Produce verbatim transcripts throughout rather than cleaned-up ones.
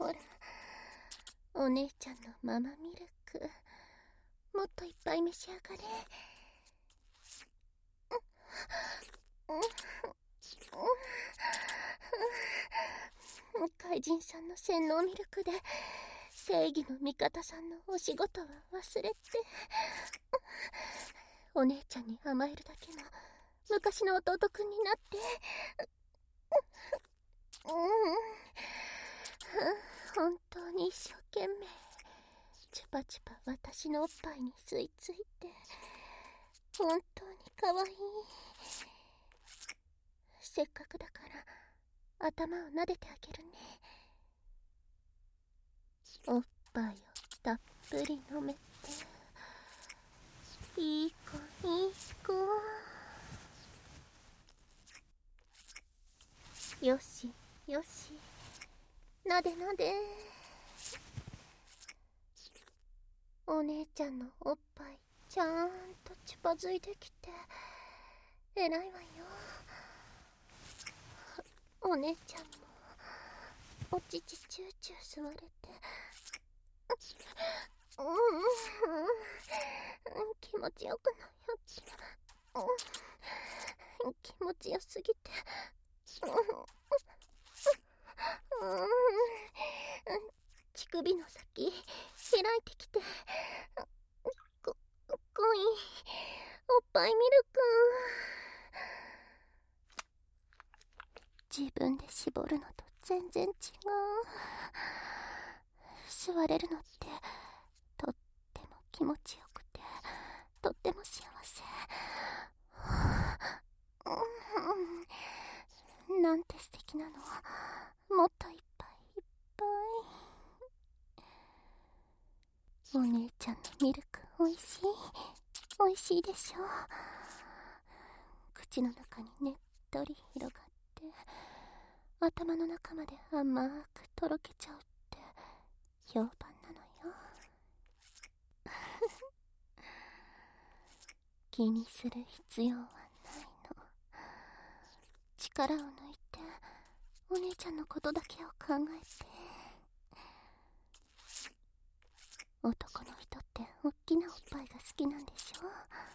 ほら、お姉ちゃんのママミルク、もっといっぱい召し上がれ。怪人さんの洗脳ミルクで正義の味方さんのお仕事は忘れて、お姉ちゃんに甘えるだけの昔の弟くんになって、うん本当に一生懸命チュパチュパ私のおっぱいに吸い付いて、本当に可愛い。せっかくだから頭を撫でてあげるね。おっぱいをたっぷり飲めて、いい子いい子。よしよし、なでなで。お姉ちゃんのおっぱいちゃんとチュパづいてきて偉いわよ。お姉ちゃんもお乳チューチュー吸われて、うんうんうん気持ちよくなよって、うん、気持ちよすぎて、うんうん、乳首の先開いてきて、こ濃いおっぱいミルク。自分で絞るのと全然違う。吸われるのってとっても気持ちよくて、とっても幸せ。うん、なんて素敵なの。もっといっぱいいっぱい。お姉ちゃんのミルクおいしいおいしいでしょ。口の中にねっとり広がって頭の中まで甘くとろけちゃうって評判なのよ。気にする必要はないの。力を抜いてお姉ちゃんのことだけを考えて。男の人っておっきなおっぱいが好きなんでしょ。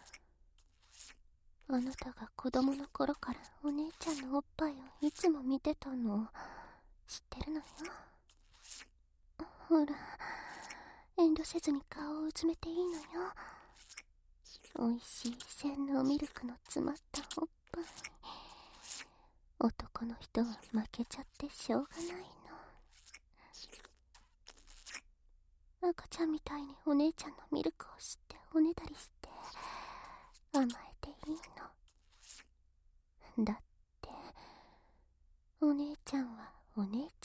あなたが子供の頃からお姉ちゃんのおっぱいをいつも見てたの知ってるのよ。ほら、遠慮せずに顔をうずめていいのよ。おいしい洗脳ミルクの詰まったおっぱい、男の人は負けちゃってしょうがないの。赤ちゃんみたいにお姉ちゃんのミルクを吸っておねだりして甘えていいの。だってお姉ちゃんはお姉